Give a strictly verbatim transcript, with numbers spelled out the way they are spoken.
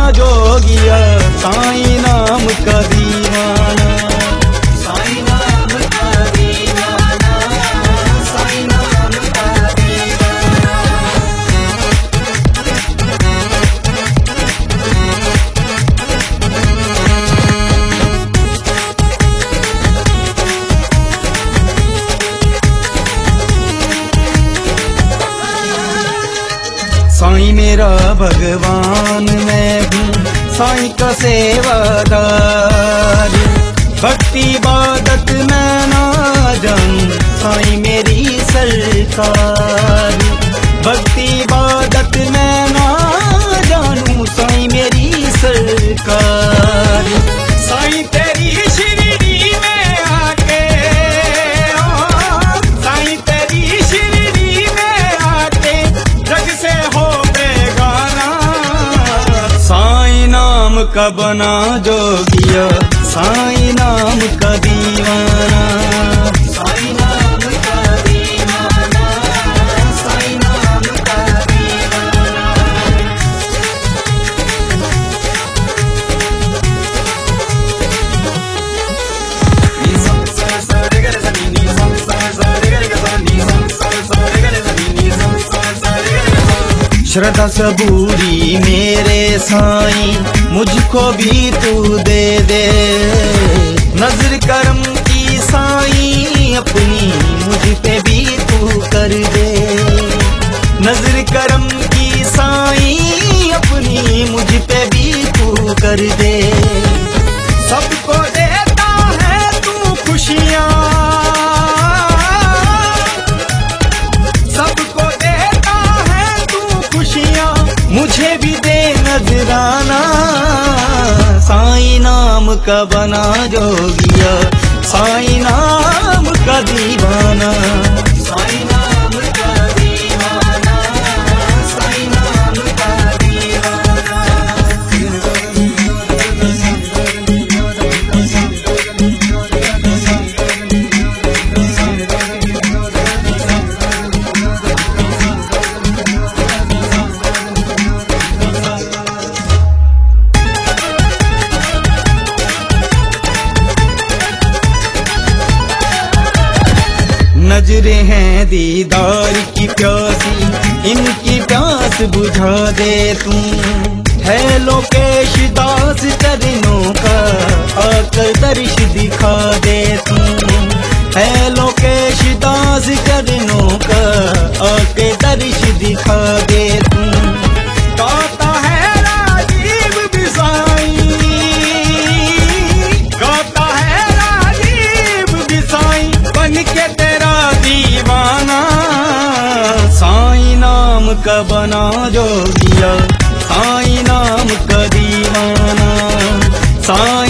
जोगिया साईं नाम का दीवाना। साईं नाम का दीवाना, साईं नाम का दीवाना। साईं मेरा भगवान मैं हूँ, साईं का सेवादार। भक्ति इबादत मैं ना जानूं, साईं मेरी सरकार। भक्ति इबादत मैं ना जानूं, साईं मेरी सरकार। साईं तेरी शिरडी में आके, साईं तेरी शिरडी में आके जग से हो बेगाना। साईं नाम का बना जोगिया, साईं नाम का दीवाना। साईं नाम का दीवाना, साईं नाम का दीवाना। नी सा सा सा रे ग रे सा नी, नी सा सा सा रे ग रे ग सा नी, सा सा सा रे ग रे सा नी, नी सा सा सा रे ग रे ग सा। श्रद्धा सबूरी मेरे साईं मुझको भी तू दे दे। नजर करम की साईं अपनी मुझ पे भी तू कर दे। नजर करम की साईं अपनी मुझ पे भी तू कर दे। सबको देता है तू खुशियाँ, सबको देता है तू खुशियाँ, मुझे भी दे नजराना। साईं नाम का बना जोगिया, साईं नाम का दीवाना। साईं नाम का दीवाना, साईं नाम का दीवाना। नजरें हैं दीदार की प्यासी, इनकी प्यास बुझा दे तू। है लोकेश दास चरणों का आकर दर्श दिखा दे तू। है लोकेश दास चरणों का आकर दर्श दिखा दे तू। गाता है राजीव भी साईं, गाता है राजीव भी साईं बन के तेरा दीवाना। साईं नाम का बना जोगिया, साईं नाम का दीवाना। साईं